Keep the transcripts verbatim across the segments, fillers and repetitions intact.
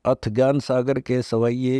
अथ ज्ञान सागर के सवैये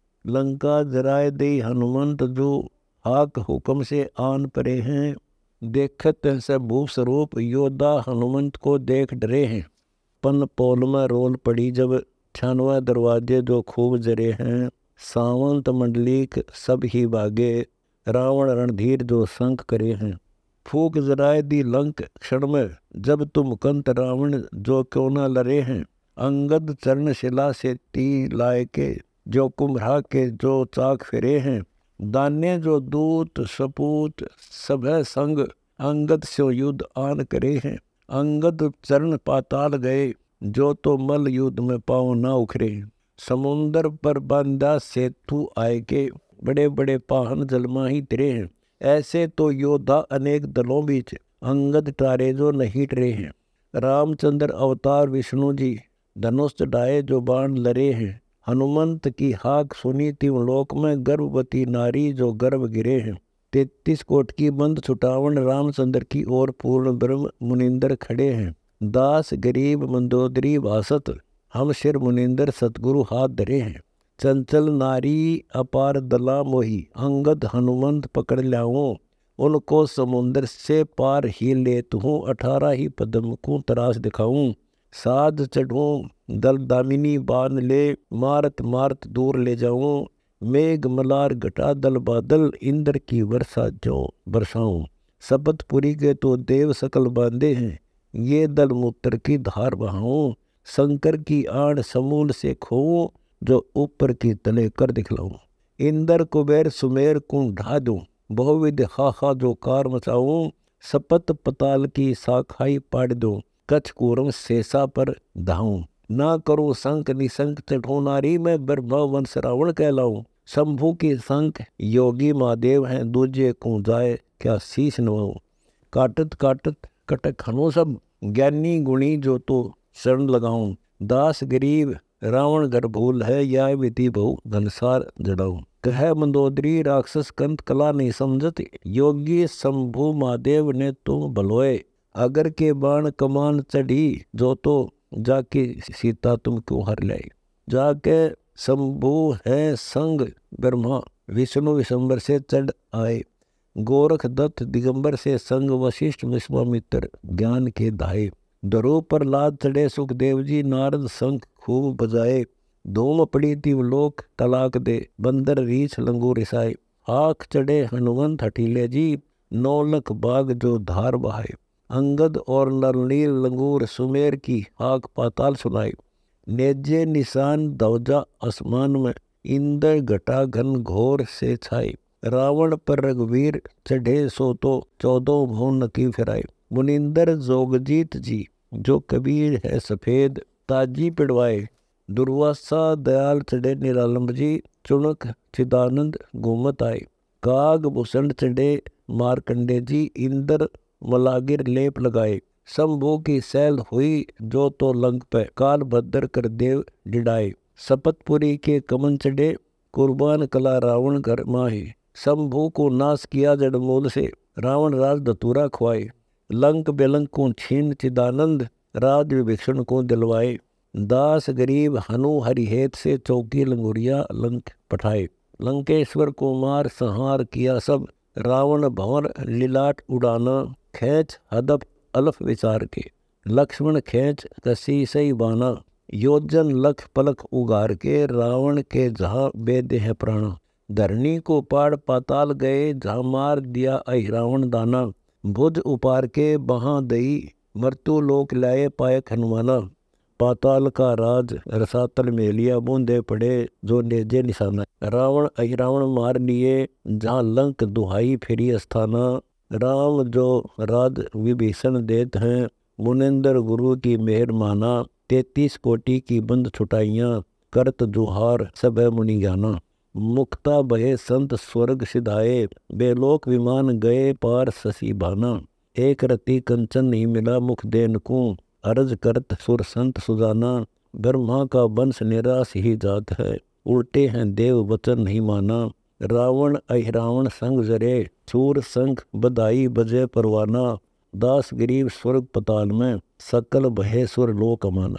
लंका जराए दे हनुमंत जो हाक हुक्म से आन परे हैं। देखत से भू स्वरूप योद्धा हनुमंत को देख डरे हैं। पन पोल में रोल पड़ी जब छानवा दरवाजे जो खूब जरे हैं। सावंत मंडलीक सब ही भागे रावण रणधीर जो संक करे हैं। फूक जराए दी लंक क्षण में जब तुम कंत रावण जो क्यों न लरे हैं। अंगद चरण शिला से ती लाए के जो कुम्भरा के जो चाक फिरे हैं। दान्य जो दूत सपूत सब संग अंगद से युद्ध आन करे हैं। अंगद चरण पाताल गए जो तो मल युद्ध में पाँव न उखरे। समुंदर पर बांधा सेतु आए के बड़े बड़े पाहन जलमा ही तिरे हैं। ऐसे तो योद्धा अनेक दलों बीच अंगद टारे जो नहीं टरे हैं। रामचंद्र अवतार विष्णु जी धनुष चढ़ाए जो बाण लरे हैं। हनुमंत की हाक सुनी तिव लोक में गर्भवती नारी जो गर्भ गिरे हैं। तैतीस कोट की बंद छुटावन रामचंद्र की ओर पूर्ण ब्रह्म मुनिंदर खड़े हैं। दास गरीब मंदोदरी भासत हम सिर मुनिंदर सतगुरु हाथ धरे हैं। चंचल नारी अपार दला मोही अंगद हनुमंत पकड़ लाऊं। उनको समुंदर से पार ही लेत हूँ अठारह ही पदम को तराश दिखाऊं। साध चढ़ूं दल दामिनी बांध ले मारत मारत दूर ले जाऊं। मेघ मलार घटा दल बादल इंद्र की वर्षा जो बरसाऊं। सपतपुरी के तो देव सकल बांधे हैं ये दल मूत्र की धार बहाऊं। शंकर की आड़ समूल से खोऊं जो ऊपर की तले कर दिखलाऊं। इंद्र कुबेर सुमेर को ढा दूं बहुविध हाहा जो कार मचाऊं। सपत पताल की शाखाई पाड़ दूं कच्छ कूरम शेषा पर धाऊं। ना करूं संक निसंक चढ़ो नारी में ब्रह्मा वंश रावण कहलाऊं। शंभु की संक योगी महादेव हैं दूजे को जाए क्या शीश नवाऊं। काटत काटत कटक हनु सब ज्ञानी गुणी जो तो शरण लगाऊं। दास गरीब रावण घर भूल है या विधि बहु घनसार जड़ाऊं। कह मंदोदरी राक्षस कंत कला नहीं समझत योगी शंभु महादेव ने तुम भलोए। अगर के बाण कमान चढ़ी जो तो जाके सीता तुम क्यों हर लाई। जाके शंभु है संग ब्रह्मा विष्णु विशंबर से चढ़ आए। गोरख दत्त दिगंबर से संग वशिष्ठ विश्वामित्र ज्ञान के धाये। दरो पर लाद चढ़े सुखदेव जी नारद शंख खूब बजाए। धूम पड़ी तिव लोक तलाक दे बंदर रीछ लंगू रिसाए। आँख चढ़े हनुमंत हठीले जी नौ लख बाग जो धार बहाए। अंगद और नरनील लंगूर सुमेर की आग पाताल सुनाई। नेजे निशान दौजा आसमान में इंद्र घटा घन घोर से छाई। रावण पर रघुवीर चढ़े सो तो चौदह भुवन की फिराए। मुनिंदर जोगजीत जी जो कबीर है सफेद ताजी पिड़वाए। दुर्वासा दयाल चढ़े निरालंब जी चुनक चिदानंद घूमत आए। काग भूषण चढ़े मारकंडे जी इंद्र मलागिर लेप लगाए। शंभु की सैल हुई जो तो लंक पे काल भद्र कर देव डिडाए। सपतपुरी के कमन चढ़े कुर्बान कला रावण घर माहे। शंभु को नाश किया जड़मूल से रावण राज धतूरा खुआए। लंक बेलंक को छीन चिदानंद राज विभीषण को दिलवाए। दास गरीब हनु हरिहेत से चौकी लंगुरिया लंक पठाए। लंकेश्वर को मार संहार किया सब रावण भंवर लीलाट उड़ाना। खेच हदप अलफ विचार के लक्ष्मण खेच कसी सही बाना। योजन लख पलख उगार के रावण के जहाँ बेदे है प्राण। धरणी को पाड़ पाताल गए जहाँ मार दिया अहिरावण दाना। भुज उपार के बहाँ दई मृत्यु लोक लाए पायक हनुमाना। पाताल का राज रसातल में लिया बूंदे पड़े जो नेजे निशाना। रावण अहिरावण मार लिए जहाँ लंक दुहाई फिरी अस्थाना। राम जो राज विभीषण देत हैं मुनिंदर गुरु की मेहर माना। तैतीस कोटि की बंद छुटाइयाँ करत जुहार सब है मुनि ज्ञाना। मुक्ता बहे संत स्वर्ग सिधाए बेलोक विमान गए पार शशि भाना। एक रति कंचन नहीं मिला मुख देन को अर्ज करत सुर संत सुजाना। ब्रह्मा का वंश निराश ही जात है उल्टे हैं देव वचन नहीं माना। रावण अहिरावण संग जरे सूर संख बधाई बजे परवाना। दास गरीब स्वर्ग पताल में सकल बहे सुर लोक माना।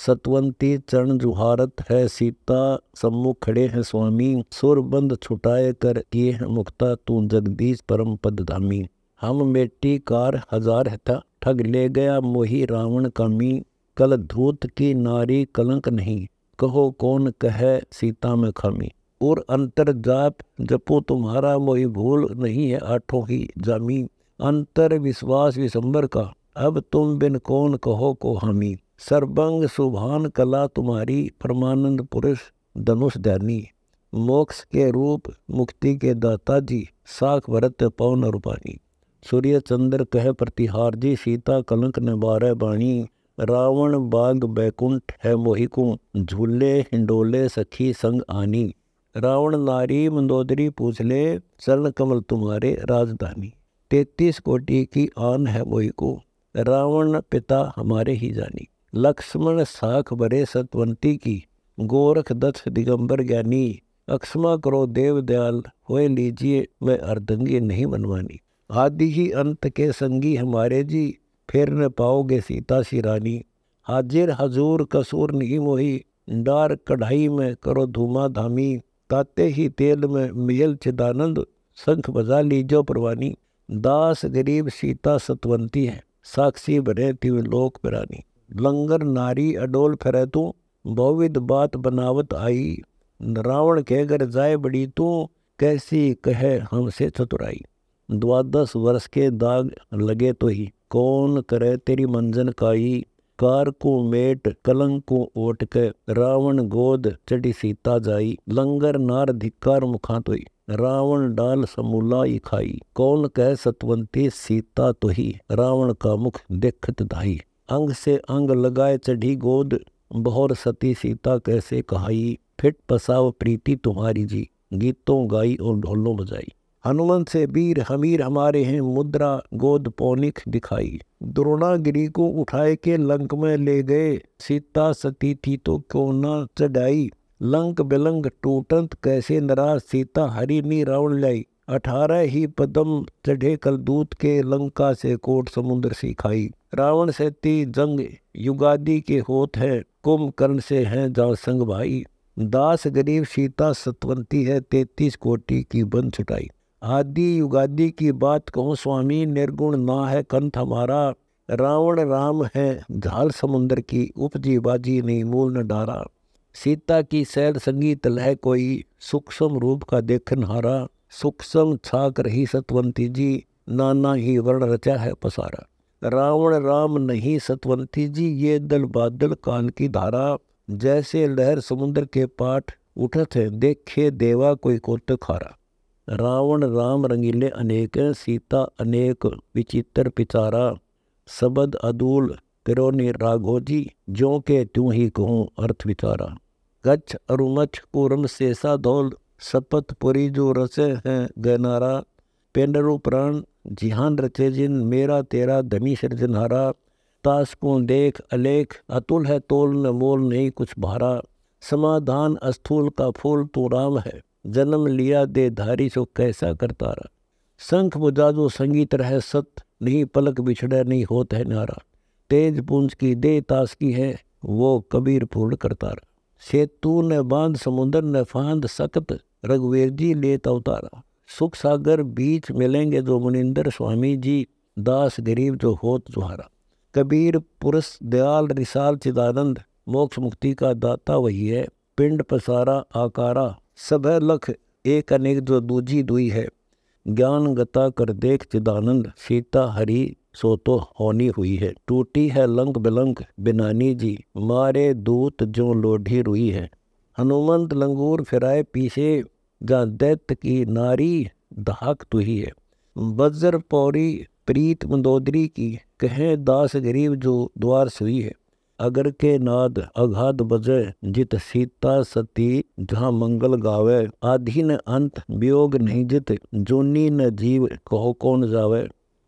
सतवंती चरण जुहारत है सीता, सम्मुख खड़े हैं स्वामी। सुर बंद छुटाए कर किए हैं मुक्ता, तू जगदीश परम पद धामी। हम मेटी कार हजार हता, ठग ले गया मोही रावण कामी। कल धूत की नारी कलंक नहीं, कहो कौन कहे सीता में खामी। और अंतर जाप जपो तुम्हारा, मोही भूल नहीं है आठों ही जामी। अंतर विश्वास विशंबर का, अब तुम बिन कौन कहो को हामी। सर्वंग सुभान कला तुम्हारी, परमानंद पुरुष धनुष ध्यानी। मोक्ष के रूप मुक्ति के दाता जी, साख भरत पवन रूपानी। सूर्य चंद्र कह प्रतिहार जी, सीता कलंक न बारह बाणी। रावण बाग बैकुंठ है मोहि को, झूले हिंडोले सखी संग आनी। रावण नारी मंदोदरी पूछ ले, चरण कमल तुम्हारे राजधानी। तैतीस कोटि की आन है मोहि को, रावण पिता हमारे ही जानी। लक्ष्मण साख भरे सतवंती की, गोरख दत्त दिगंबर ज्ञानी। अक्षमा करो देव दयाल, होए लीजिए मैं अर्धंगी नहीं मनवानी। आदि ही अंत के संगी हमारे जी, फिर न पाओगे सीता सी रानी। हाजिर हजूर कसूर नहीं मोही, डार कढ़ाई में करो धूमा धामी। ताते ही तेल में मियल चिदानंद, शंख बजा लीजो परवानी। दास गरीब सीता सतवंती है, साक्षी बने तिव लोक पिरानी। लंगर नारी अडोल फिरे तू, बहुविध बात बनावत आई। रावण के घर जाए बड़ी तू, कैसी कहे हमसे चतुराई। द्वादश वर्ष के दाग लगे तो ही, कौन करे तेरी मंजन काई। कार को मेट कलंक को ओट के, रावण गोद चढ़ी सीता जाई। लंगर नार धिक्कार मुखा तोई, रावण डाल समूला ही खाई। कौन कह सतवंती सीता तो ही, रावण का मुख देखत धाई। अंग से अंग लगाए चढ़ी गोद, बहुर सती सीता कैसे कहाई। फिट पसाव प्रीति तुम्हारी जी, गीतों गाई और ढोलों बजाई। हनुमंत से वीर हमीर हमारे हैं, मुद्रा गोद पौनिक दिखाई। द्रोणागिरी को उठाए के लंक में ले गए, सीता सती थी तो क्यों न चढ़ाई। लंक बिलंग टूटंत कैसे नराज, सीता हरि नी रावण लाई। अठारह ही पदम चढ़े कल दूत के, लंका से कोट समुद्र सी खाई। रावण से ती जंग युगादि के होत है, कुंभकर्ण से हैं जाओ संग भाई। दास गरीब सीता सतवंती है, तैतीस कोटि की बन छुटाई। आदि युगादि की बात कहूँ स्वामी, निर्गुण ना है कंठ हमारा। रावण राम है झाल समुद्र की, उपजी बाजी नहीं मूल न डारा। सीता की सैर संगीत लह कोई, सूक्ष्म रूप का देखन हारा। सूक्ष्म छाक रही सतवंती जी, नाना ही वर्ण रचा है पसारा। रावण राम नहीं सतवंती जी, ये दल बादल काल की धारा। जैसे लहर समुद्र के पाठ उठत है, देखे देवा कोई कोत खारा। रावण राम रंगीले अनेक, सीता अनेक विचित्र पिचारा। सबद अदूल करो नि राघो जी, ज्यों के त्यों ही कहूँ अर्थ विचारा। गच्छ अरुमछ पूरम शेषा धौल, सपत पुरी जो रचे हैं गहनारा। पेंडरु प्राण जिहान रचे जिन, मेरा तेरा धनी सृजनहारा। तास को देख अलेख अतुल है तोल, न मोल नहीं कुछ भारा। समाधान अस्थूल का फूल तो राम है, जन्म लिया दे धारी सो कैसा करतारा। शंख बुझा जो संगीत रहे सत, नहीं पलक बिछड़े नहीं होत है नारा। तेज पुंज की दे तास की है, वो कबीर पूर्ण करतारा। सेतु न बांध समुद्र न फांद सकत, रघुवीर जी लेत अवतारा। सुख सागर बीच मिलेंगे जो मुनिंदर, स्वामी जी दास गरीब जो होत जुहारा। कबीर पुरुष दयाल रिसाल चिदानंद, मोक्ष मुक्ति का दाता वही है। पिंड पसारा आकारा, सब लख एक अनेक जो दूजी दुई है। ज्ञान गता कर देख चिदानंद, सीता हरि सो तो होनी हुई है। टूटी है लंक बिलंक बिनानी जी, मारे दूत जो लोढ़ी रुई है। हनुमंत लंगूर फिराए पीछे, जा दैत्य की नारी धाक तुही है। वज्र पौरी प्रीत मंदोदरी की, कहे दास गरीब जो द्वार सुई है। अगर के नाद अघाध बजे, जित सीता सती जहाँ मंगल गावे। आधि न अंत वियोग नहीं जित, जोनी न जीव कहो कौन जावे।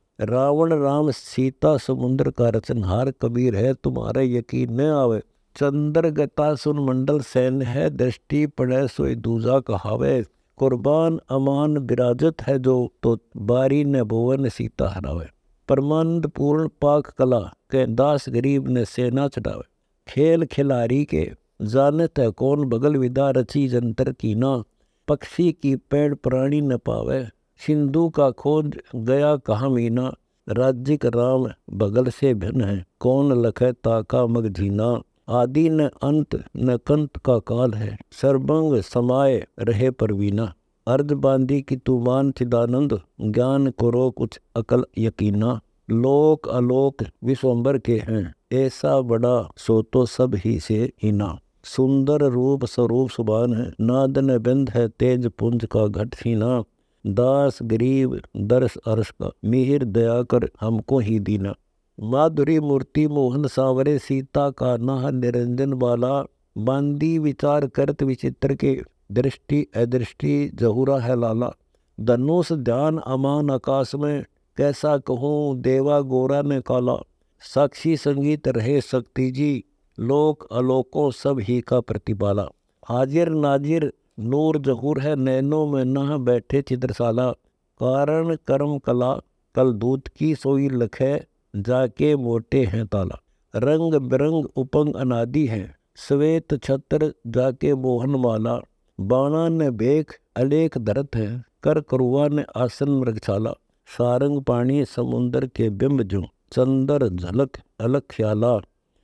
रावण राम सीता समुद्र का रचनहार, कबीर है तुम्हारे यकीन न आवे। चंद्र गता सुन मंडल सैन है, दृष्टि पड़े सोई दूजा कहावे। कुर्बान अमान विराजत है जो, तो बारी न भुवन सीता हरावे। परमानंद पूर्ण पाक कला, के दास गरीब ने सेना चढ़ावे। खेल खिलाड़ी के जानत है कौन, बगल विदा रची जंतर कीना। पक्षी की पेड़ प्राणी न पावे, सिंधु का खोज गया कहाँ मीना। राज्यक राम बगल से भिन्न है, कौन लखे ताका मग जीना। आदि न अंत न कंत का काल है, सर्वंग समाये रहे परवीना। अर्ध बांधी की तू मान चिदानंद, ज्ञान करो कुछ अकल यकीना। लोक अलोक विश्वम्बर के हैं, ऐसा बड़ा सो तो सब ही से हीना। सुंदर रूप स्वरूप सुबान है, नाद न बिंद है तेज पुंज का घट सीना। दास गरीब दरस अरस का, मिहिर दया कर हमको ही दीना। माधुरी मूर्ति मोहन सांवरे, सीता का नाह निरंजन बाला। बांदी विचार करत विचित्र के, दृष्टि अदृष्टि जहुरा है लाला। धनुष ध्यान अमान आकाश में, कैसा कहूँ देवा गोरा ने काला। साक्षी संगीत रहे शक्ति जी, लोक अलोकों सब ही का प्रतिपाला। हाजिर नाजिर नूर जहूर है, नैनों में नह बैठे चित्रशाला। कारण कर्म कला कल दूत की, सोई लखे जाके मोटे हैं ताला। रंग बिरंग उपंग अनादि है, श्वेत छत्र जाके मोहन माला। बाणा ने बेख अलेख धरत है, कर करुआ ने आसन मृगशाला। सारंग पानी समुंदर के बिंब जो, चंदर झलक अलग ख्याला।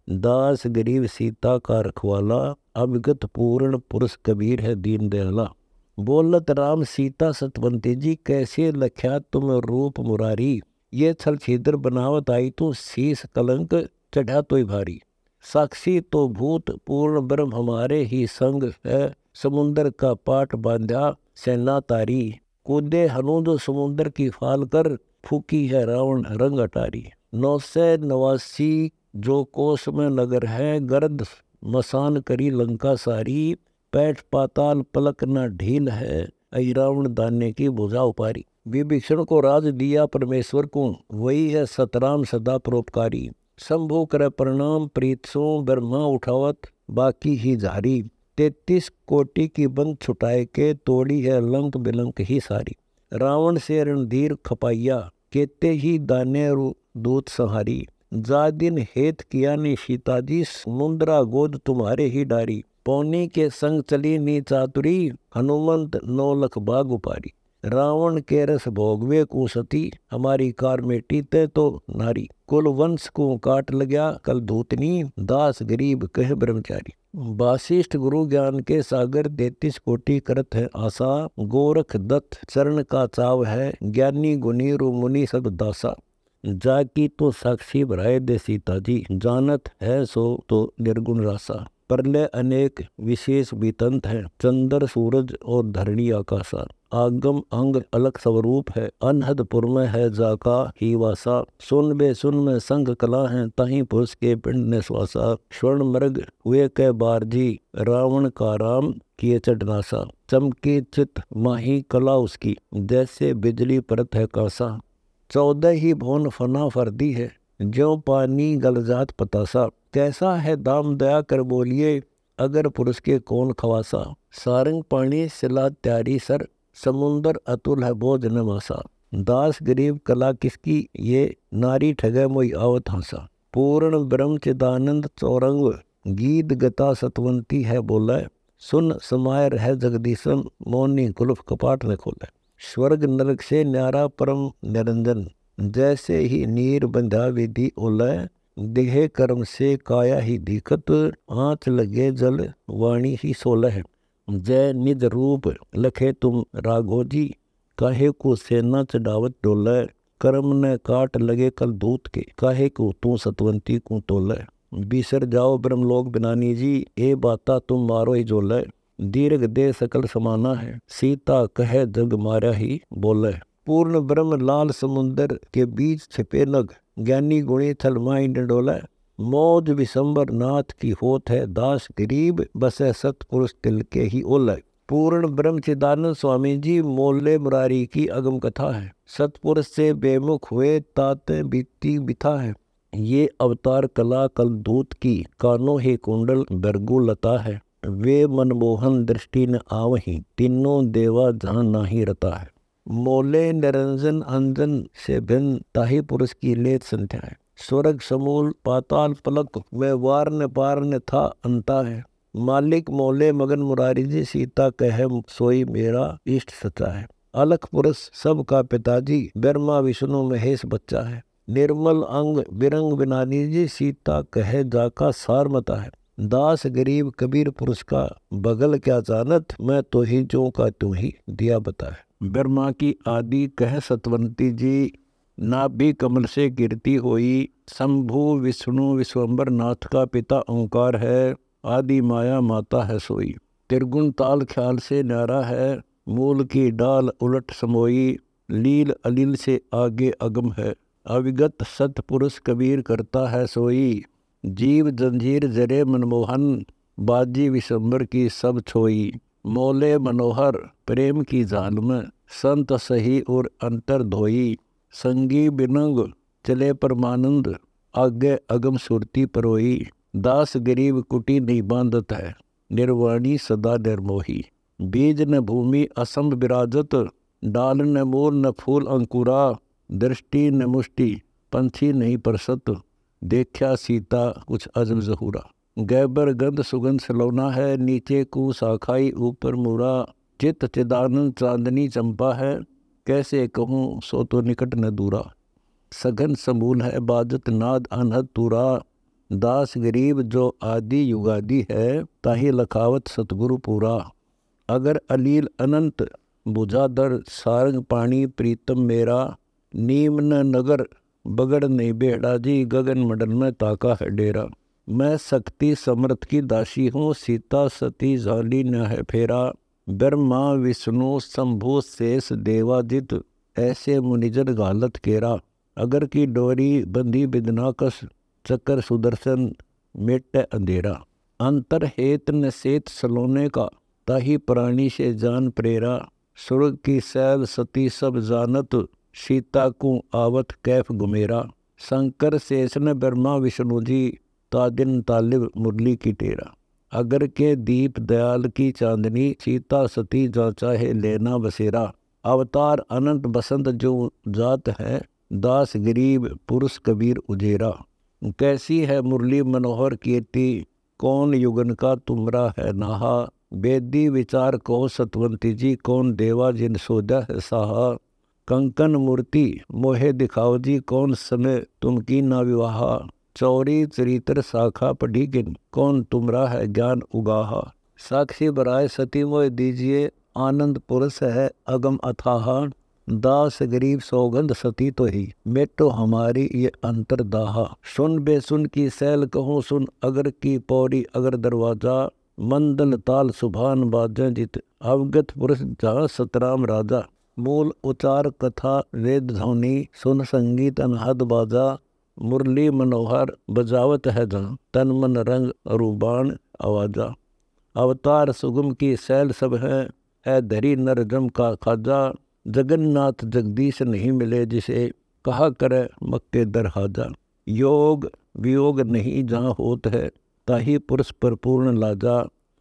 दास गरीब सीता का रखवाला, अविगत पूर्ण पुरुष कबीर है दीन दयाला। बोलत राम सीता सतवंती जी, कैसे लख्या तुम रूप मुरारी। ये छल छिद्र बनावत आई तू, शीस कलंक चढ़ा तो भारी। साक्षी तो भूत पूर्ण ब्रह्म हमारे ही संग है, समुंदर का पाट बांधा सेना तारी। कूदे हनुद समुंदर की फाल कर, फूकी है रावण रंग अटारी। नौ सौ नवासी जो कोस में नगर है, गर्द मसान करी लंका सारी। पैठ पाताल पलक न ढील है, रावण दाने की भुजा उपारी। विभीषण को राज दिया परमेश्वर को, वही है सतराम सदा परोपकारी। शंभु करे प्रणाम प्रीत सो, ब्रह्मा उठावत बाकी ही जारी। तैतीस कोटि की बंद छुटाए के, तोड़ी है लंक बिलंक ही सारी। रावण से रणधीर खपाइया, केते ही दाने दूत संहारी। जा दिन हेत किया नी सीता जी, समुद्रा गोद तुम्हारे ही डारी। पौनी के संग चली नी चातुरी, हनुमंत नौ लख बाग उपारी। रावण के रस भोगवे को सती, हमारी कार मेटी ते तो नारी। कुल वंश को काट लग्या कल धूतनी, दास गरीब कह ब्रह्मचारी। वासिष्ठ गुरु ज्ञान के सागर, तैतीस कोटि करत है आशा। गोरख दत्त चरण का चाव है, ज्ञानी गुनी रु मुनि सब दासा। जाकी तो साक्षी भराए दे सीता जी, जानत है सो तो निर्गुण रासा। परले अनेक विशेष वितंत है, चंद्र सूरज और धरणी आकाशा। आगम अंग अलग स्वरूप है, अनहदपुर में है जाका ही वासा। सुन बे सुन में संग कला है, तहीं पुरुष के पिंड ने श्वासा। स्वर्ण मृग हुए के बारजी, रावण का राम किए चढ़नासा। चमके चित माही कला उसकी, जैसे बिजली परत है कासा। चौदह ही भुवन फना फर्दी है, ज्यों पानी गल जात पतासा। कैसा है दाम दया कर बोलिए, अगर पुरुष के कौन खवासा। सारंग पानी सिला त्यारी सर, समुंदर अतुल है बोझ न मासा। दास गरीब कला किसकी, ये नारी ठगे मोई आवत हंसा। पूर्ण ब्रह्म चिदानंद चौरंग, गीत गता सतवंती है बोले। सुन समाय रह जगदीशन, मौनी कुलफ कपाट न खोले। स्वर्ग नरक से न्यारा परम निरंजन, जैसे ही नीर बंधा विधि ओलय। देह कर्म से काया ही दिखत, आँच लगे जल वाणी ही सोलह। जय निज रूप लखे तुम राघोजी, काहे को सेना चढ़ावत डोलय। कर्म न काट लगे कल दूत के, काहे को तू सतवंती को तोलय। बिसर जाओ ब्रह्मलोक बिनानी जी, ए बाता तुम मारो ही जोलय। दीर्घ दे सकल समाना है, सीता कहे जग मारा ही बोले। पूर्ण ब्रह्म लाल समुंदर के बीच छिपे नग, ज्ञानी गुणी थल माई डोले। मौज विशंबर नाथ की होत है, दास गरीब बसे सतपुरुष तिल के ही ओले। पूर्ण ब्रह्म चिदानंद स्वामी जी, मोले मुरारी की अगम कथा है। सतपुरुष से बेमुख हुए ताते बीती बिथा है। ये अवतार कला कल दूत की, कानों ही कुंडल बरगु लता है। वे मनमोहन दृष्टि न आवही, तीनों देवा जहाँ नाही रता है। मोले निरंजन अंजन से भिन्न, ताही पुरुष की लेत संध्या है। स्वर्ग समूल पाताल पलक, वह वार न पार न था अंता है। मालिक मोले मगन मुरारी जी, सीता कहे सोई मेरा इष्ट सचा है। अलख पुरुष सब का पिताजी, ब्रह्मा विष्णु महेश बच्चा है। निर्मल अंग बिरंग बिनानी जी, सीता कहे जाका सार मता है। दास गरीब कबीर पुरुष का, बगल क्या जानत, मैं तो ही जो का तू ही दिया बता है। ब्रह्मा की आदि कह सतवंती जी, नाभि कमल से गिरती होई। शंभु विष्णु विश्वम्बर नाथ का पिता ओंकार है। आदि माया माता है सोई। त्रिगुण ताल ख्याल से न्यारा है। मूल की डाल उलट समोई। लील अलील से आगे अगम है। अविगत सतपुरुष कबीर करता है सोई। जीव जंजीर जरे मनमोहन, बाजी विशंबर की सब छोई। मोले मनोहर प्रेम की जाल में, संत सही और अंतर धोई। संगी बिनंग चले परमानंद, आगे अगम सुरती परोई। दास गरीब कुटी नहीं बांधत है, निर्वाणी सदा निर्मोही। बीज न भूमि असंभ विराजत, डाल न मूल न फूल अंकुरा। दृष्टि न मुष्टि पंछी नहीं परसत, देखा सीता कुछ अजब जहूरा। गैबर गंध सुगंध सलोना है, नीचे कु शाखाई ऊपर मूरा। चित चिदानंद चांदनी चंपा है, कैसे कहूँ सो तो निकट न दूरा। सघन समूल है बाजत नाद अनहद तुरा। दास गरीब जो आदि युगादि है, ताहि लखावत सतगुरु पूरा। अगर अलील अनंत बुझादर, सारंग पानी प्रीतम मेरा। नीम न नगर बगड़ नहीं बेहड़ा जी, गगन मंडल में ताका है डेरा। मैं शक्ति समर्थ की दासी हूँ, सीता सती जाली न है फेरा। ब्रह्मा विष्णु शंभु शेष देवादित, ऐसे मुनिजन गालत केरा। अगर की डोरी बंधी बिदना कस, चक्कर सुदर्शन मेट अंधेरा। अंतर हेत न सेत सलोने का, ताही प्राणी से जान प्रेरा। स्वर्ग की सैल सती सब जानत, सीता को आवत कैफ गुमेरा। शंकर शेषन ब्रह्मा विष्णु जी, तादिन तालिब मुरली की टेरा। अगर के दीप दयाल की चांदनी, सीता सती जा चाहे लेना बसेरा। अवतार अनंत बसंत जो जात है, दास गरीब पुरुष कबीर उजेरा। कैसी है मुरली मनोहर कीर्ति, कौन युगन का तुमरा है नाहा। वेदी विचार को सतवंती जी, कौन देवा जिन सोदा है साहा। कंकन मूर्ति मोहे दिखाओ जी, कौन समय तुम की ना विवाहा। चौरी चरित्र शाखा पढ़ी किन, कौन तुमरा है ज्ञान उगाहा। साक्षी बराय सती मोह दीजिए, आनंद पुरुष है अगम अथाहा। दास गरीब सौगंध सती तो ही, मेटो हमारी ये अंतर दाहा। सुन बेसुन की सैल कहूँ सुन, अगर की पौड़ी अगर दरवाजा। मंदल ताल सुभान बाजें जित, अवगत पुरुष जहाँ सतराम राजा। मूल उचार कथा वेद ध्वनि, सुन संगीत अनहद बाजा। मुरली मनोहर बजावत है जहाँ, तन मन रंग अरूबान आवाजा। अवतार सुगम की सैल सब है, है धरी नरजम का खाजा। जगन्नाथ जगदीश नहीं मिले जिसे, कहा करे मक्के दर हाजा। योग वियोग नहीं जहाँ होत है, ताही पुरुष पर पूर्ण लाजा।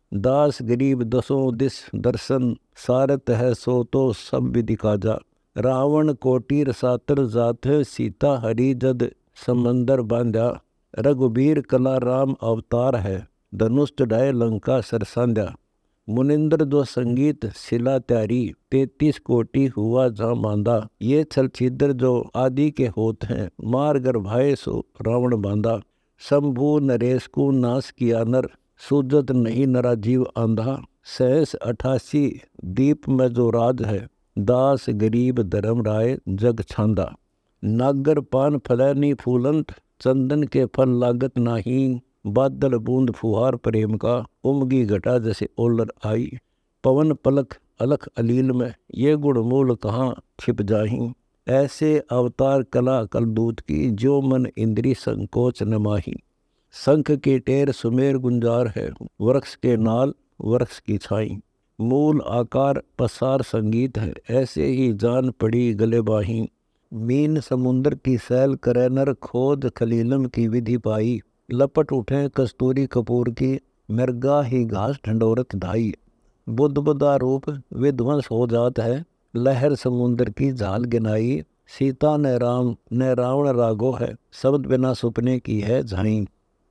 दास गरीब दसों दिस दर्शन, सारत है सो तो सब विधि काजा। रावण कोटि रसातर जात है, सीता हरि जद समंदर बांधा। रघुबीर कला राम अवतार है, धनुष चढ़ाए लंका सरसांध्या। मुनिंद्र जो संगीत शिला त्यारी, तैतीस कोटि हुआ जहाँ बांधा। ये छल छिद्र जो आदि के होत हैं, मार गर्भाए सो रावण बांधा। शंभु नरेश को नाश किया नर, सूजत नहीं नरा जीव आंधा। सहस अठासी दीप में जो राज है, दास गरीब धर्म राय जग छांदा। नागर पान फलैनी फूलंत, चंदन के फल लागत नाही। बादल बूंद फुहार प्रेम का, उमगी घटा जैसे ओलर आई। पवन पलक अलख अलील में, ये गुण मूल कहाँ छिप जाही। ऐसे अवतार कला कलदूत की, जो मन इंद्री संकोच न माही। शंख के टेर सुमेर गुंजार है, वृक्ष के नाल वृक्ष की छाई। मूल आकार पसार संगीत है, ऐसे ही जान पड़ी गले बाही। मीन समुंदर की सैल करे नर, खोज खलीलम की विधि पाई। लपट उठे कस्तूरी कपूर की, मृगा ही घास ढंडोरत धाई। बुद्ध बुद्धा रूप विध्वंस हो जात है, लहर समुंदर की झाल गिनाई। सीता ने राम ने रावण रागो है, शब्द बिना सुपने की है झाई।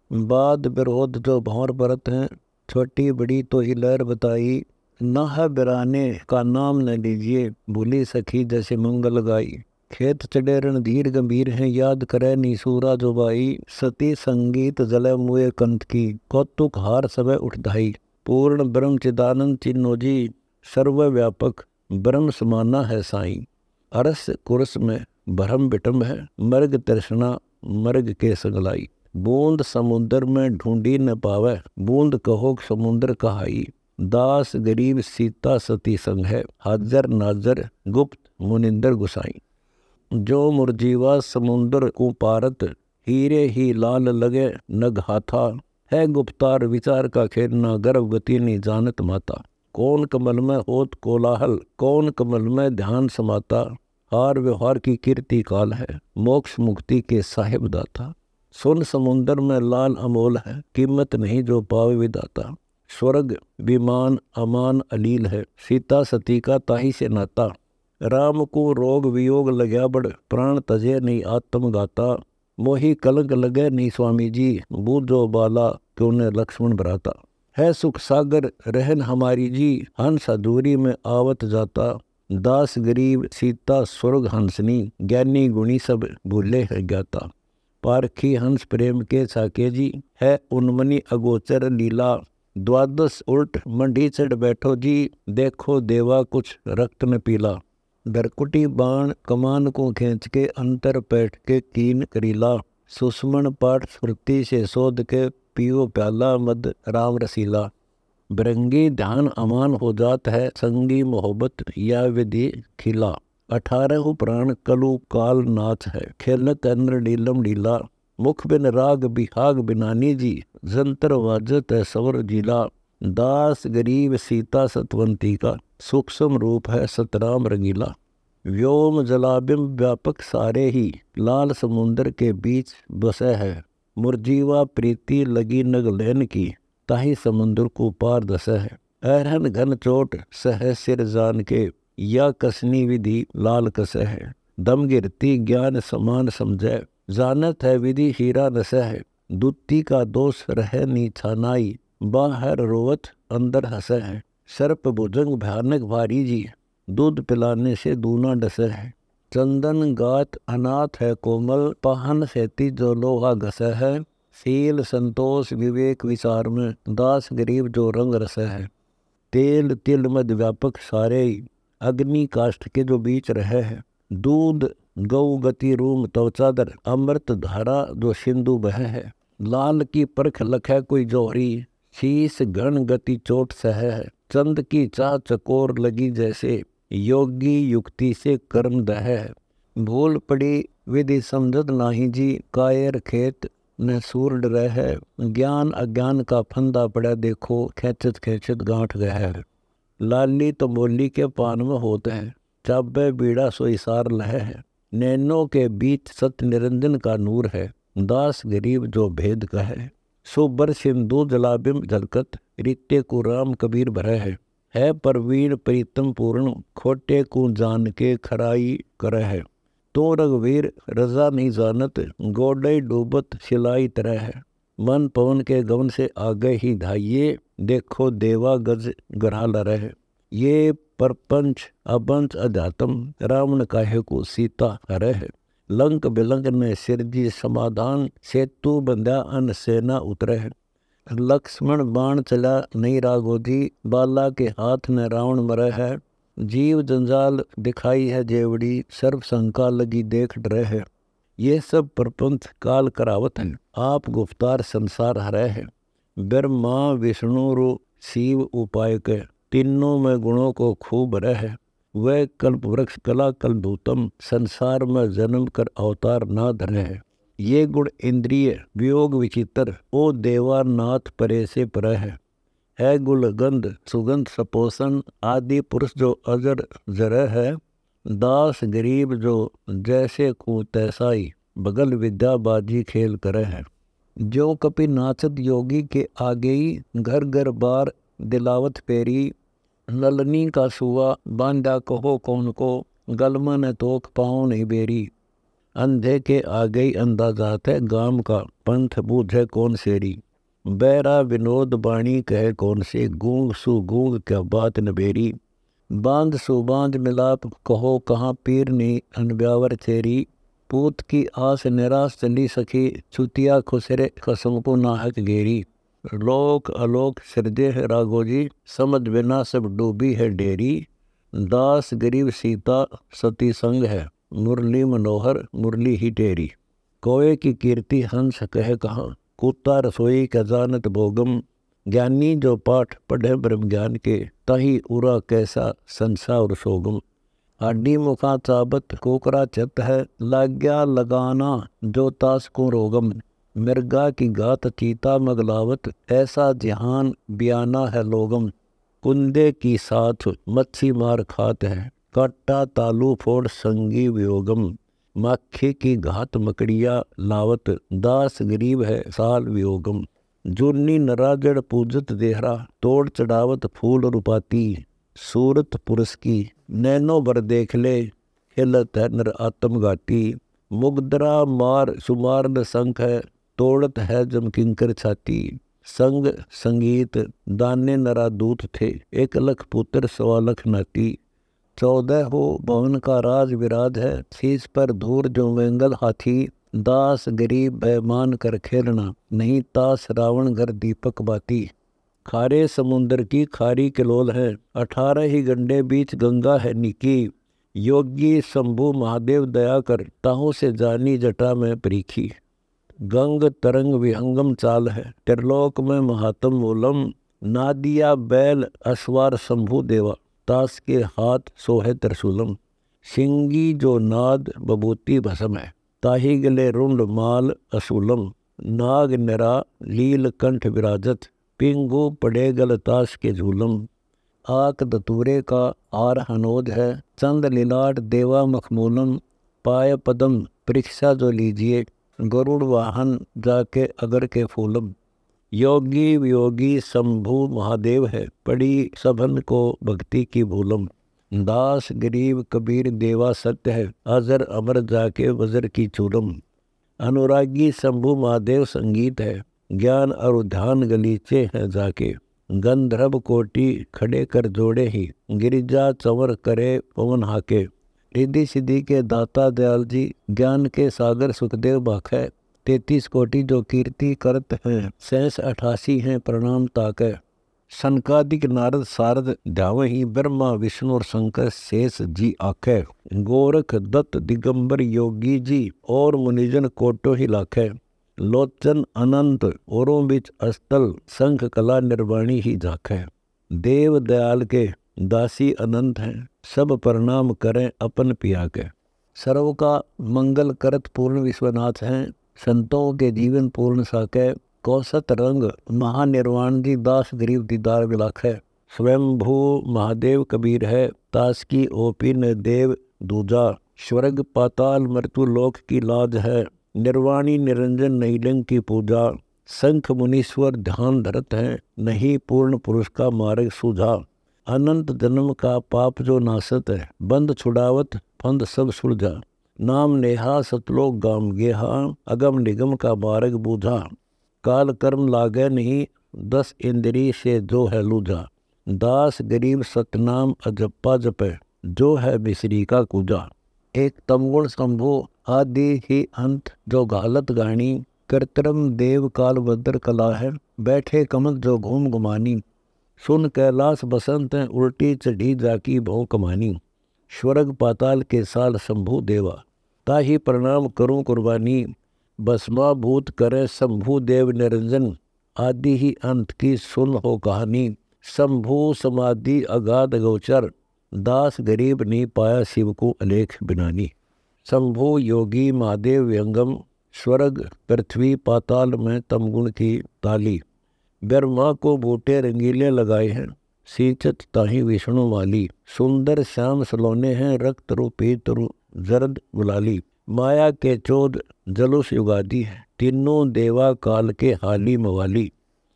बाद विरोध जो भंवर परत हैं, छोटी बड़ी तो ही लहर बताई। न है बिराने का नाम न लीजिए, भूली सखी जैसे मंगल गाई। खेत चढ़े रणधीर गंभीर हैं, याद करे नीसूरा जो बाई। सती संगीत जले मुए कंत की, कौतुक हार सबे उठधाई। पूर्ण ब्रह्म चिदानंद चिन्नोजी, सर्वव्यापक ब्रह्म समाना है साई। अरस कुरस में भरम बिटम है, मर्ग तृष्णा मर्ग के संगलाई। बूंद समुद्र में ढूंढी न पावे, बूंद कहो समुद्र कहाई। दास गरीब सीता सती संग है, हाजर नाजर गुप्त मुनिंदर गुसाई। जो मुरजीवा समुद्र को पारत, हीरे ही लाल लगे नग हाथा। है गुप्तार विचार का खेलना, गर्भवती नहीं जानत माता। कौन कमल में होत कोलाहल, कौन कमल में ध्यान समाता। हार व्यवहार की कीर्ति काल है, मोक्ष मुक्ति के साहिब दाता। सुन समुद्र में लाल अमोल है, कीमत नहीं जो पावे विदाता। स्वर्ग विमान अमान अलील है, सीता सती का ताही से नाता। राम को रोग वियोग लग्या बड़, प्राण तजे नहीं आत्म गाता। मोही कलंक लगे नहीं स्वामी जी, बूझो बाला क्यों ने लक्ष्मण भराता। है सुख सागर रहन हमारी जी, हंस अधूरी में आवत जाता। दास गरीब सीता स्वर्ग हंसनी, ज्ञानी गुणी सब भूले है ज्ञाता। पारखी हंस प्रेम के साके जी, है उन्मनी अगोचर लीला। द्वादश उल्ट मंडी चढ़ बैठो जी, देखो देवा कुछ रक्त न पीला। दरकुटी बाण कमान को खींच के, अंतर पैठ के कीन करीला। सुषमन पाठ स्मृति से शोध के, पियो प्याला मद राम रसीला। बरंगी ध्यान अमान हो जात है, संगी मोहब्बत या विधि खिला। अठारह प्राण कलु काल नाच है, खेलत अंद्र नीलम नीला। मुख बिन राग बिहाग बिनानी जी, जंतर वाजत है सवर जिला। दास गरीब सीता सतवंती का, सूक्ष्म रूप है सतराम रंगीला। व्योम जलाबिम व्यापक सारे ही, लाल समुद्र के बीच बसे है। मुरजीवा प्रीति लगी नगलैन की, ताही समुद्र को पार दसे है। अहरन घन चोट सह सिर जान के, या कसनी विधि लाल कसे है। दम गिरती ज्ञान समान समझे, जानत है विधि हीरा नसे है। दुत्ती का दोष रहे नी छानाई, बाहर रोवत अंदर हंसे है। सर्प भुजंग भयानक भारी जी, दूध पिलाने से दूना डसे है। चंदन गात अनाथ है कोमल, पाहन सेती जो लोहा घसे है। शील संतोष विवेक विचार में, दास गरीब जो रंग रसे है। तेल तिल मद व्यापक सारे, अग्नि काष्ठ के जो बीच रहे हैं। दूध गौ गति रूम तव चादर, अमृत धारा जो सिंधु बह है। लाल की परख लखै कोई जोहरी, शीस घन गति चोट सह है। चंद की चाह चकोर लगी जैसे, योगी युक्ति से कर्म दह है। भूल पड़ी विधि समझत नाही जी, कायर खेत न सूर डरे है। ज्ञान अज्ञान का फंदा पड़ा देखो, खेचत खेचत गांठ गया है। लाली तो मोली के पान में होते हैं, चाबे बीड़ा सो इसार लहे है। नैनों के बीच सत्य निरंजन का नूर है, दास गरीब जो भेद कहे। सुबर सिंधु जलाबिम झलकत, रित्ते को राम कबीर भरे है। है परवीण प्रीतम पूर्ण, खोटे को जान के खराई करे है। तो रघुवीर रजा नहीं जानत, गोडई डूबत सिलाई तरह है। मन पवन के गवन से आगे ही धाइये, देखो देवा गज गढ़ा लरह। ये परपंच अबंच अध्यात्म, रावण काहे को सीता हरे है। लंक बिलंक ने सिरजी समाधान, सेतु बंध्या अन सेना उतरे है। लक्ष्मण बाण चला नहीं राघोजी, बाला के हाथ ने रावण मरे है। जीव जंजाल दिखाई है जेवड़ी, सर्व शंका लगी देख डरे है। ये सब प्रपंच काल करावत है, आप गुप्तार संसार हरे है। ब्रह्मा विष्णु रो शिव उपाय के, तीनों में गुणों को खूब रहे है। वह कल्प वृक्ष कला कलभूतम, संसार में जन्म कर अवतार ना धरे है। ये गुण इंद्रिय वियोग विचित्र, ओ देवानाथ परे से परे है। है गुल गंध सुगंध सपोषण, आदि पुरुष जो अजर जरे है। दास गरीब जो जैसे को तैसाई, बगल विद्या बाजी खेल करे है। जो कपि नाचत योगी के आगे ही, घर घर बार दिलावत पेरी। नलनी का सुआ बांधा कहो कौन को, गलमा न तोक पाँव नहीं बेरी। अंधे के आगे ही अंधा जात है, गाम का पंथ बूझे कौन सेरी। बैरा विनोद बाणी कहे कौन से, गूंग सु गूंग क्या बात न बेरी। बांध सु बांध मिलाप कहो कहाँ, पीर नी अनब्यावर चेरी। पूत की आस निराश चली सखी, चुतिया खुसरे कसम को नाहक गेरी। लोक अलोक सिरजे है राघोजी, समझ बिना सब डूबी है डेरी। दास गरीब सीता सती संग है, मुरली मनोहर मुरली ही टेरी। कोए की कीर्ति हंस कहे कहाँ, कुत्ता रसोई का जानत भोगम। ज्ञानी जो पाठ पढ़े ब्रह्म ज्ञान के, ताही उरा कैसा संसा और सोगम। हाडी मुखा चाबत कोकरा चित है, लाग्या लगाना जो तास को रोगम। मिर्गा की गात चीता मगलावत, ऐसा जहान बयाना है लोगम। कुंदे की साथ मच्छी मार खात है, काटा तालू फोड़ संगी वियोगम। माखी की घात मकड़िया लावत, दास गरीब है साल वियोगम। जूनी नराजड़ पूजत देहरा, तोड़ चढ़ावत फूल रूपाती। सूरत पुरुष की नैनो बर देख ले, खिलत है नर आत्मघाती। मुगदरा मार सुमार न संख है, तोड़त है जम किंकर छाती। संग संगीत दाने नरा दूत थे, एक लख पुत्र सवा लख नाती। चौदह हो भवन का राज विराज है, शीश पर धूर जो वेंगल हाथी। दास गरीब बेमान कर खेलना, नहीं तास रावण घर दीपक बाती। खारे समुंदर की खारी किलोल है, अठारह ही गंडे बीच गंगा है निकी। योगी शंभु महादेव दया कर, ताहू से जानी जटा में परीखी। गंग तरंग विहंगम चाल है, त्रिलोक में महात्म मूलम। नादिया बैल अश्वार शंभु देवा, तास के हाथ सोहे त्रिशूलम। सिंगी जो नाद बबूती भस्म है, ताही गले रुंड माल असूलम। नाग निरा लील कंठ विराजत, पिंगू पड़े गल ताश के झूलम। आक दतूरे का आर हनोद है, चंद लीलाट देवा मखमूलम। पाय पदम परीक्षा जो लीजिए, गरुड़ वाहन जाके अगर के फूलम। योगी वियोगी शंभु महादेव है, पड़ी सबन को भक्ति की भूलम। दास गरीब कबीर देवा सत्य है, अजर अमर जाके वजर की चूलम। अनुरागी शंभु महादेव संगीत है, ज्ञान और ध्यान गलीचे हैं जाके। गंधर्व कोटि खड़े कर जोड़े ही, गिरिजा चंवर करे पवन हाके। रिद्धि सिद्धि के दाता दयाल जी, ज्ञान के सागर सुखदेव बाखै। तैतीस कोटि जो कीर्ति करत हैं, सहस अठासी हैं प्रणाम ताकै। सनकादिक नारद सारद ध्यावहि, ब्रह्मा विष्णु और शंकर शेष जी आखे। गोरख दत्त दिगंबर योगी जी, और मुनिजन कोटो ही लाखे। लोचन अनंत औरों बिच अस्तल, शंख कला निर्वाणी ही जाखे। देव दयाल के दासी अनंत हैं, सब प्रणाम करें अपन पिया के। सर्व का मंगल करत पूर्ण विश्वनाथ हैं, संतों के जीवन पूर्ण साके। कौसत रंग महानिर्वाण जी, दास गरीब दीदार विलाख है। स्वयंभू महादेव कबीर है, तास की ओपी न देव दूजा। स्वर्ग पाताल मृत्यु लोक की लाज है, निर्वाणी निरंजन नैलिंग की पूजा। शंख मुनीश्वर ध्यान धरत हैं, नहीं पूर्ण पुरुष का मार्ग सूझा। अनंत जन्म का पाप जो नासत है, बंद छुड़ावत फंद सब सुलझा। नाम नेहा सतलोक गाम गेहा, अगम निगम का मार्ग बूझा। काल कर्म लागे नहीं, दस इंद्री से जो है लूझा। दास गरीब सतनाम अजप्पा जपे, जो है मिश्री का कूजा। एक तमगुण शंभु आदि ही अंत जो गालत गाणी। कृत्रिम देव काल भद्र कला है, बैठे कमल जो घूम घुमानी। सुन कैलाश बसंत है, उल्टी चढ़ी जाकी भौ कमानी। स्वर्ग पाताल के साल शंभु देवा, ताही प्रणाम करूं कुर्बानी। भस्मा भूत करे शंभु देव निरंजन, आदि ही अंत की सुन हो कहानी। शंभु समाधि अगाध गोचर, दास गरीब ने पाया शिव को अलेख बिनानी। शंभु योगी महादेव व्यंगम, स्वर्ग पृथ्वी पाताल में तमगुण की ताली। ब्रह्मा को बूटे रंगीले लगाए हैं, सींचत ताही विष्णु वाली। सुंदर श्याम सलोने हैं, रक्त रूपी तरु जर्द गुलाली। माया के चोद जलुस युगादि है, तीनों देवा काल के हाली मवाली।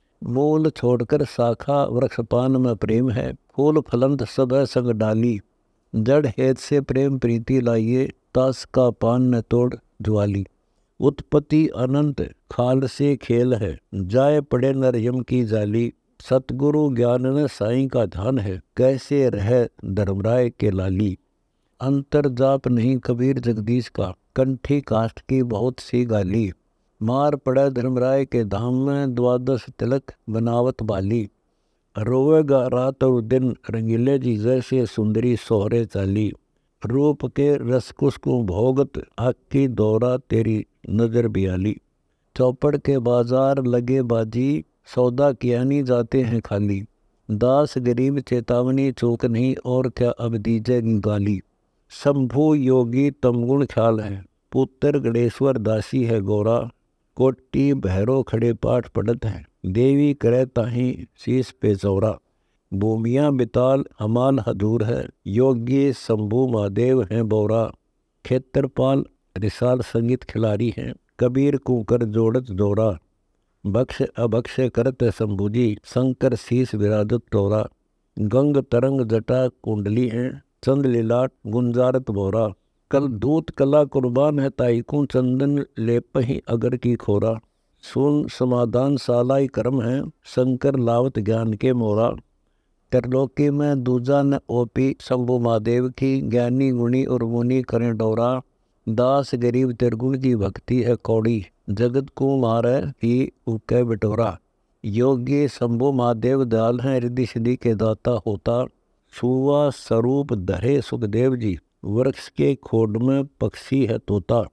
मूल छोड़कर शाखा वृक्ष पान में प्रेम है, फूल फलंत सब है संग डाली। जड़ हेत से प्रेम प्रीति लाइए, तास का पान न तोड़ ज्वाली। उत्पत्ति अनंत खाल से खेल है, जाए पड़े नर यम की जाली। सतगुरु ज्ञान न साईं का ध्यान है, कैसे रह धर्मराय के लाली। अंतर जाप नहीं कबीर जगदीश का, कंठी काष्ठ की बहुत सी गाली। मार पड़ा धर्मराय के धाम में, द्वादश तिलक बनावत बाली। रोवेगा रात और दिन रंगीले जी, जैसे सुंदरी सोहरे चाली। रूप के रसकुश को भोगत, आकी दौरा तेरी नजर बियाली। चौपड़ के बाजार लगे बाजी, सौदा किया नहीं जाते हैं खाली। दास गरीब चेतावनी चूक नहीं, और क्या अब दीजे गाली। शंभु योगी तमगुण ख्याल है, पुत्र गणेश्वर दासी है गोरा। कोटि भैरव खड़े पाठ पढ़त है, देवी करे ताही शीस पे चौरा। भूमिया बिताल हमाल हजूर है, योगी शंभु महादेव हैं बोरा। क्षेत्रपाल रिसाल संगीत खिलाड़ी हैं, कबीर कुकर जोड़त जोड़ा। बक्ष अबक्ष करत शंभु जी, शंकर शीस विराजत तोरा। गंग तरंग जटा कुंडली हैं, चंद लीलाट गुंजारत बोरा। कल दूत कला कुर्बान है ताई को, चंदन लेपही अगर की खोरा। सुन समाधान सालाई कर्म है, शंकर लावत ज्ञान के मोरा। त्रिलोकी में दूजा न ओपी, शंभु महादेव की ज्ञानी गुणी और मुनि करें डोरा। दास गरीब त्रिगुण की भक्ति है कौड़ी, जगत को मारे ही उके बिटोरा। योगी शंभु महादेव दयाल हैं, रिद्धि सिद्धि के दाता होता। सुवा स्वरूप धरे सुखदेव जी, वृक्ष के खोड में पक्षी है तोता।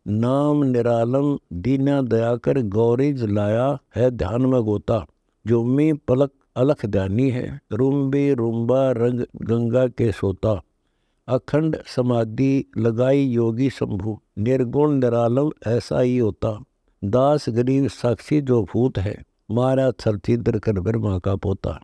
नाम निरालम दीना दया कर, गौरी जलाया है ध्यान में गोता। जुम्मी पलक अलख ध्यानी है, रुम्बी रुम्बा रंग गंगा के सोता। अखंड समाधि लगाई योगी शंभु, निर्गुण निरालम ऐसा ही होता। दास गरीब साक्षी जो भूत है, मारा छलछिद्र कर ब्रह्मा का पोता।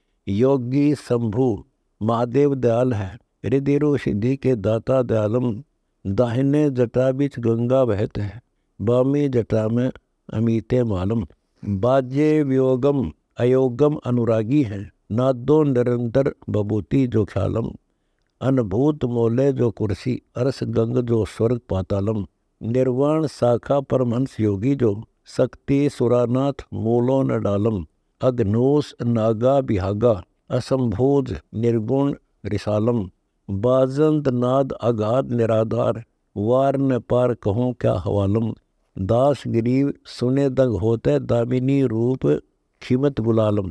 योगी शंभु महादेव दयाल है, हृदय सिद्धि के दाता दयालम। दाहिने जटा बिच गंगा बहत है, बामी जटा में अमिते मालम। बाजे वियोगम अयोगम अनुरागी हैं, नादो निरंतर बबूती जो ख्यालम। अनभूत मोले जो कुर्सी, अरस गंग जो स्वर्ग पातालम। निर्वाण शाखा परमहंस योगी जो, शक्ति सुरानाथ मूलो न डालम। अग्नोस नागा बिहागा, असंभोज निर्गुण रिसालम। बाजंत नाद अगाध निराधार, वार न पार कहूँ क्या हवालम। दास गरीब सुने दंग होते, दामिनी रूप खिमत गुलालम।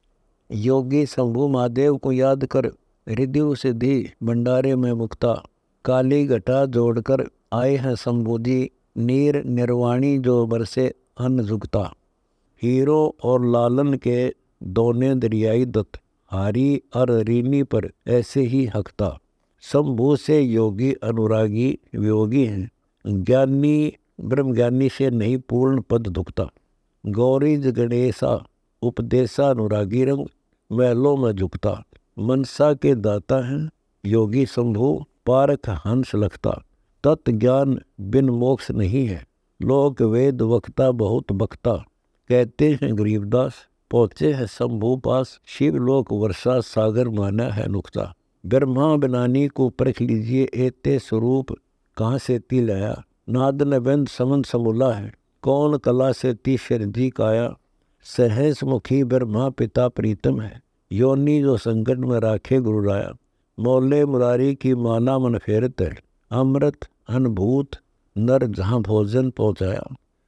योगी शंभु महादेव को याद कर, हृदय सिद्धि भंडारे में मुक्ता। काली घटा जोड़कर आए हैं शंभु जी, नीर निर्वाणी जो बरसे अन्न जुगता। हीरो और लालन के दोने दरियाई दत्त, हारी और रीनी पर ऐसे ही हकता। शंभु से योगी अनुरागी वियोगी हैं, ज्ञानी ब्रह्म ज्ञानी से नहीं पूर्ण पद दुखता। गौरी गणेशा उपदेशा अनुरागी रंग, महलों में झुकता। मनसा के दाता हैं योगी शंभु, पारख हंस लखता। तत् ज्ञान बिन मोक्ष नहीं है, लोक वेद वक्ता बहुत बक्ता। कहते हैं गरीबदास पहुँचे हैं शंभु पास, शिव लोक वर्षा सागर माना है नुक्ता। ब्रह्मा बनानी को परख लीजिए, एते स्वरूप कहाँ से ती लाया। नाद नबंद समन समूला है, कौन कला से ती शिरजी काया। सहस मुखी ब्रह्मा पिता प्रीतम है, योनि जो संकट में राखे गुरु राया। मौले मुरारी की माला मन फेरत है, अमृत अनभूत नर जहाँ भोजन पहुँचाया।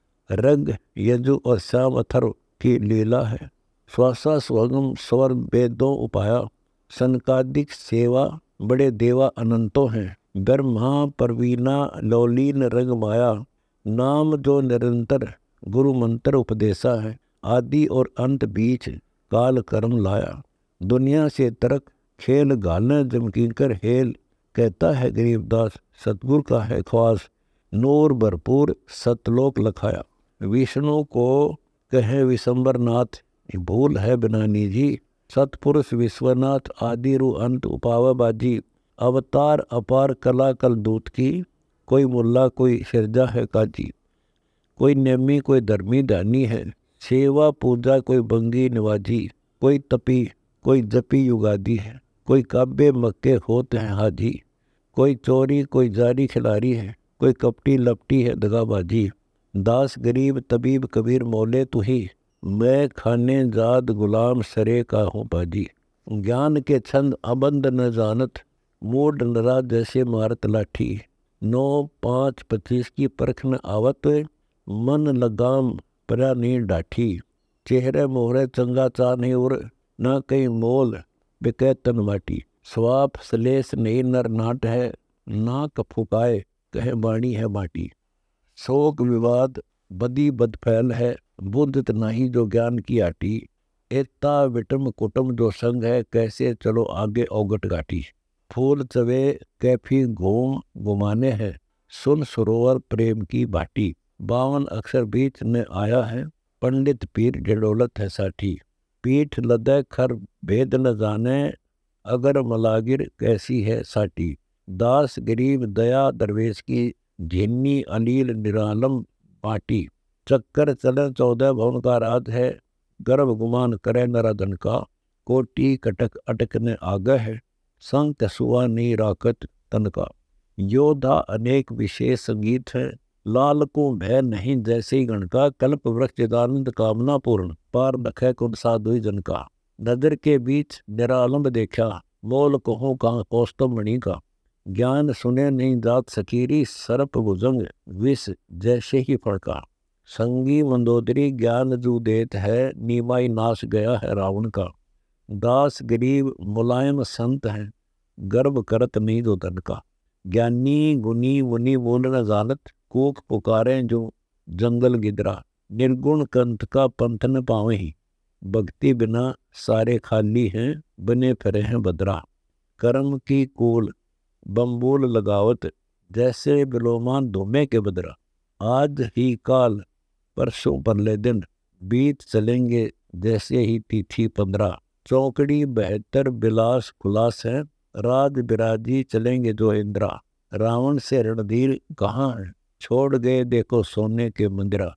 रग यजु और श्याम अथर्व की लीला है, श्वासा स्वगम स्वर वेदों उपाया। सनकादिक सेवा बड़े देवा अनंतों हैं, ब्रह्मा परवीना लौलीन रंग माया। नाम जो निरंतर गुरु मंत्र उपदेशा है, आदि और अंत बीच काल कर्म लाया। दुनिया से तरक खेल गालने जमकीकर हेल, कहता है गरीबदास सतगुर का है ख्वास। नूर भरपूर सतलोक लखाया, विष्णु को कहे विशंबर नाथ, भूल है बनानी जी। सतपुरुष विश्वनाथ आदि रु अंत उपावा बाजी। अवतार अपार कला कल दूत की, कोई मुल्ला कोई शिरजा है काजी। कोई नेमी कोई धर्मी दानी है, सेवा पूजा कोई बंगी नवाजी। कोई तपी कोई जपी युगादी है, कोई काबे मक्के होते हैं हाजी, कोई चोरी कोई जारी खिलाड़ी है, कोई कपटी लपटी है दगाबाजी। दास गरीब तबीब कबीर मौले तू ही, मैं खाने जाद गुलाम सरे का हूँ बाजी। ज्ञान के छंद अबंद न जानत, मूड नरा जैसे मारत लाठी। नौ पाँच पच्चीस की परख न आवत, मन लगाम परा नी डाठी। चेहरे मोहरे चंगा चा नहीं उर, ना कहीं मोल बिकै तन माटी। स्वाप सलेस नहीं नर नाट है, नाक फुकाए कहे बाणी है माटी। शोक विवाद बदी बदफैल है, बुद्धत नहीं जो ज्ञान की आटी। एता विटम कुटम जो संग है, कैसे चलो आगे औगट घाटी। फूल चवे कैफी घूम घुमाने हैं, सुन सरोवर प्रेम की भाटी। बावन अक्षर बीच में आया है, पंडित पीर जडोलत है साठी। पीठ लदय खर भेद न जाने, अगर मलागिर कैसी है साटी। दास गरीब दया दरवेश की, झिन्नी अनील निरालम पाटी। चक्कर चले चौदह भवन का राज है, गर्भ गुमान करे नराधन का। कोटि कटक अटकने आगे है, संत सुआ नहीं राकत तन का। योद्धा अनेक विशेष संगीत है, लाल को भय नहीं जैसे ही गण का। कल्प वृक्ष चिदानंद कामना पूर्ण, पार नखे कुन साधु जन का। नजर के बीच निरालंब देखा, मोल कहूँ कहाँ कौस्तम मणि का। ज्ञान सुने नहीं जात सकीरी, सर्प भुजंग विष जैसे ही फड़का। संगी मंदोदरी ज्ञान जू देत है, नीमाई नाश गया है रावण का। दास गरीब मुलायम संत हैं, गर्व करत नहीं दो तन का। ज्ञानी गुनी मुनि बोल न जानत, कूक पुकारे जो जंगल गिदरा। निर्गुण कंथ का पंथ न पावे ही, भक्ति बिना सारे खाली हैं, बने फिरे हैं बदरा। कर्म की कूल बम्बूल लगावत, जैसे बिलोमान धूमे के बदरा। आज ही काल परसों परले दिन, बीत चलेंगे जैसे ही तिथि पंद्रह। चौकड़ी बहत्तर बिलास खुलास है, राज बिराजी चलेंगे जो इंद्रा। रावण से रणधीर कहाँ है, छोड़ गए देखो सोने के मंदिरा।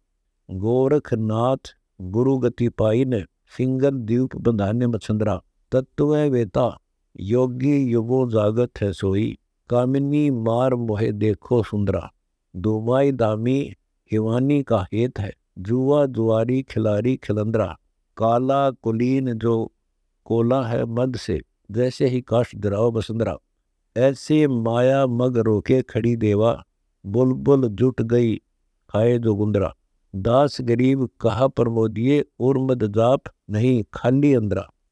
गोरखनाथ गुरु गति पाई ने, सिंगल द्वीप बंधाने मछंद्रा। तत्व वेता योगी युगो जागत है सोई, कामिनी मार मोहे देखो सुंदरा। दुमाई दामी हिवानी का हेत है, जुआ जुआरी खिलारी खिलंदरा। काला कुलीन जो कोला है मद से, जैसे ही काश दराव बसंदरा। ऐसे माया मग रोके खड़ी देवा, बुलबुल जुट गई खाए जो गुंदरा। दास गरीब कहा प्रमोदिए, उर्मद जाप नहीं खाली अंदरा।